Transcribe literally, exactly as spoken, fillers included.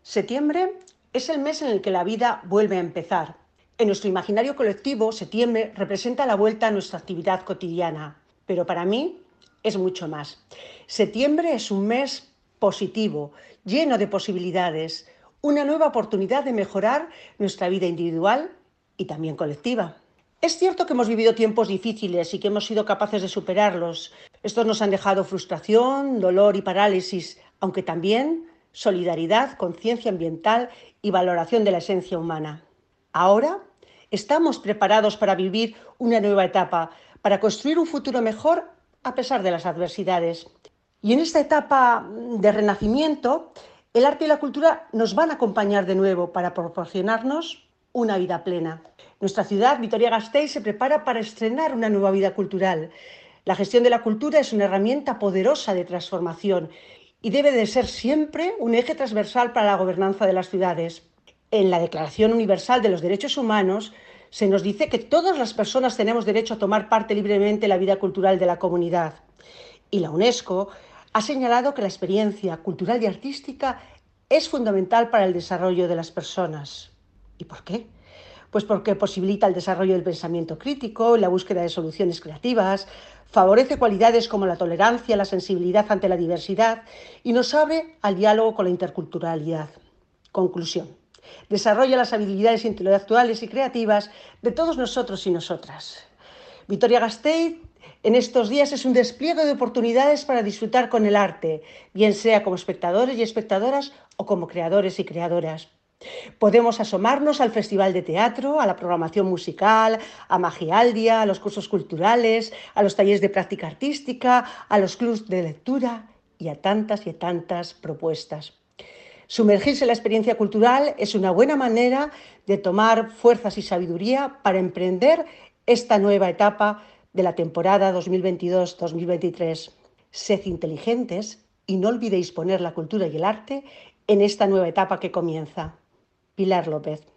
Septiembre es el mes en el que la vida vuelve a empezar. En nuestro imaginario colectivo, septiembre representa la vuelta a nuestra actividad cotidiana, pero para mí es mucho más. Septiembre es un mes positivo, lleno de posibilidades, una nueva oportunidad de mejorar nuestra vida individual y también colectiva. Es cierto que hemos vivido tiempos difíciles y que hemos sido capaces de superarlos. Estos nos han dejado frustración, dolor y parálisis, aunque también solidaridad, conciencia ambiental y valoración de la esencia humana. Ahora estamos preparados para vivir una nueva etapa, para construir un futuro mejor a pesar de las adversidades. Y en esta etapa de renacimiento, el arte y la cultura nos van a acompañar de nuevo para proporcionarnos una vida plena. Nuestra ciudad, Vitoria-Gasteiz, se prepara para estrenar una nueva vida cultural. La gestión de la cultura es una herramienta poderosa de transformación y debe de ser siempre un eje transversal para la gobernanza de las ciudades. En la Declaración Universal de los Derechos Humanos se nos dice que todas las personas tenemos derecho a tomar parte libremente en la vida cultural de la comunidad. Y la UNESCO ha señalado que la experiencia cultural y artística es fundamental para el desarrollo de las personas. ¿Y por qué? Pues porque posibilita el desarrollo del pensamiento crítico, la búsqueda de soluciones creativas, favorece cualidades como la tolerancia, la sensibilidad ante la diversidad y nos abre al diálogo con la interculturalidad. Conclusión. Desarrolla las habilidades intelectuales y creativas de todos nosotros y nosotras. Vitoria-Gasteiz en estos días es un despliegue de oportunidades para disfrutar con el arte, bien sea como espectadores y espectadoras o como creadores y creadoras. Podemos asomarnos al Festival de Teatro, a la programación musical, a Magialdia, a los cursos culturales, a los talleres de práctica artística, a los clubs de lectura y a tantas y a tantas propuestas. Sumergirse en la experiencia cultural es una buena manera de tomar fuerzas y sabiduría para emprender esta nueva etapa de la temporada dos mil veintidós dos mil veintitrés. Sed inteligentes y no olvidéis poner la cultura y el arte en esta nueva etapa que comienza. Pilar López.